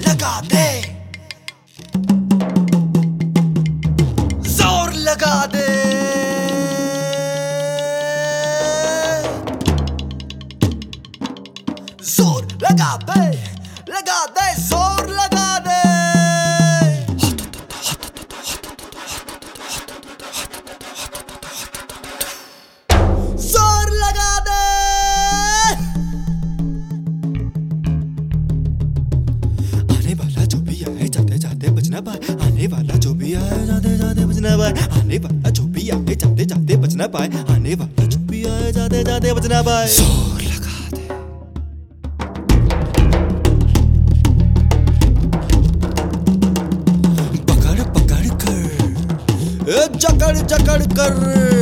लगा दे, जोर लगा दे, जोर लगा दे, लगा दे, जोर लगा दे। जोर लगा दे। आने वाला जो भी आए जाते जाते बचना पाए, आने वाला जो भी आए जाते जाते बचना पाए, आने वाला जो भी आए जाते जाते बचना पाए, आने वाला जो भी आए जाते जाते बचना पाए। जोर लगा दे। पकड़ पकड़ कर, जकड़ जकड़ कर,